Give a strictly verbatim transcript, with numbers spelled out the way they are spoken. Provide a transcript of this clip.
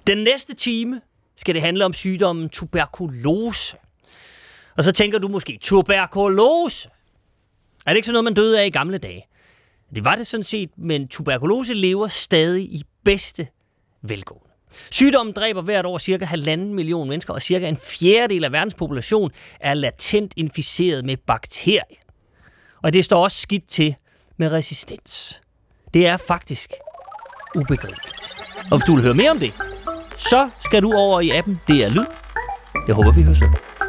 Den næste time skal det handle om sygdommen tuberkulose. Og så tænker du måske, tuberkulose? Er det ikke sådan noget, man døde af i gamle dage? Det var det sådan set, men tuberkulose lever stadig i bedste velgående. Sygdommen dræber hvert år cirka halvanden million mennesker, og cirka en fjerdedel af verdens population er latent inficeret med bakterien. Og det står også skidt til med resistens. Det er faktisk ubegribeligt. Og hvis du vil høre mere om det, så skal du over i appen D R Lyd. Jeg håber, vi høres ved.